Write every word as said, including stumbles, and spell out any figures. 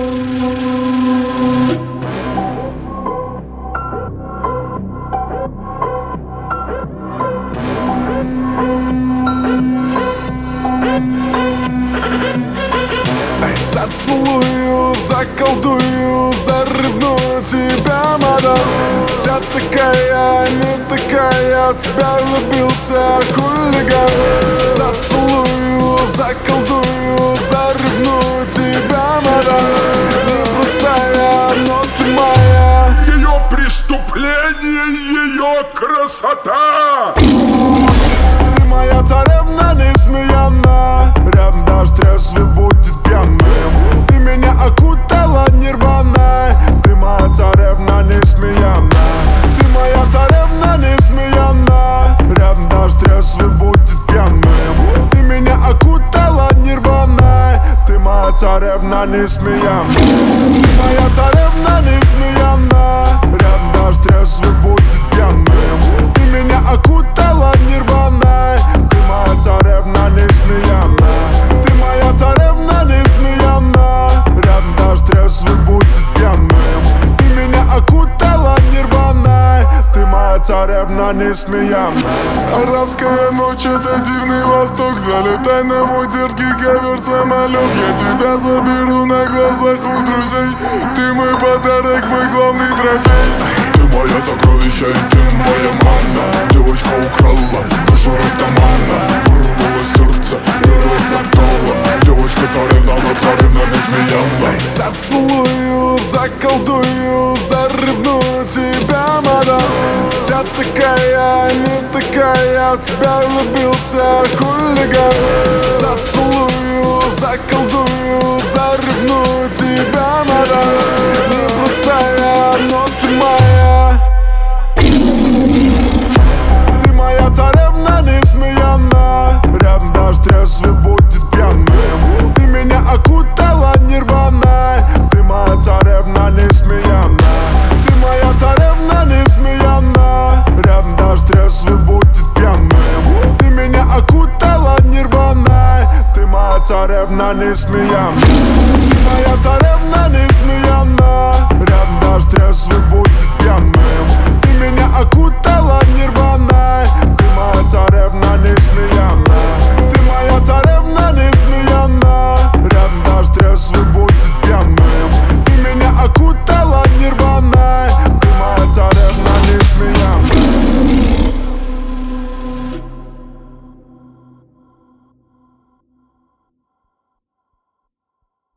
Зацелую, заколдую, заревную тебя, мадам. Вся такая, не такая, в тебя влюбился хулиган. Зацелую, заколдую, заревную тебя, мадам. Непростая, но ты моя. Ее преступление, ее красота. Ты моя царевна несмеянна. Рядом даже трезвый будет пьяным. Ты меня окутала нирваной. Ты моя царевна несмеянна. Ты моя царевна несмеянна. Рядом даже трезвый будет пьяным. Ты меня окутала нирваной. Ты моя царевна несмеянна. Ты моя царевна несмеянна. Рядом даже трезвый будет пьяным. Ты меня окутала нирваной. Ты моя царевна несмеянна. Ты моя царевна несмеянна. Рядом даже трезвый будет пьяным. Ты меня окутала нирваной. Ты моя царевна несмеянна. Арабская ночь — это дивный восток. Залетай на мой дерзкий ковер-самолет. Я тебя заберу на глазах у друзей. Ты мой подарок, мой главный трофей. Ты мое сокровище, и ты моя мама. Девочка украла душу Растамана. Вырвала сердце и растоптала. Девочка царевна, но царевна несмеянна. Зацелую, заколдую, заревную тебя, мадам. Вся такая, не такая, в тебя влюбился хулиган. Зацелую, заколдую, заревную тебя, мадам. Непростая, но ты моя. Ты моя царевна несмеянна. Рядом даже трезвый будет пьяным. Ты меня окутала нирваной. Ты моя царевна несмеянна. Ты моя царевна несмеянна. Рядом даже трезвый будет пьяным. Ты меня окутала нирваной. Ты моя царевна несмеянна. Ты моя царевна несмеянна.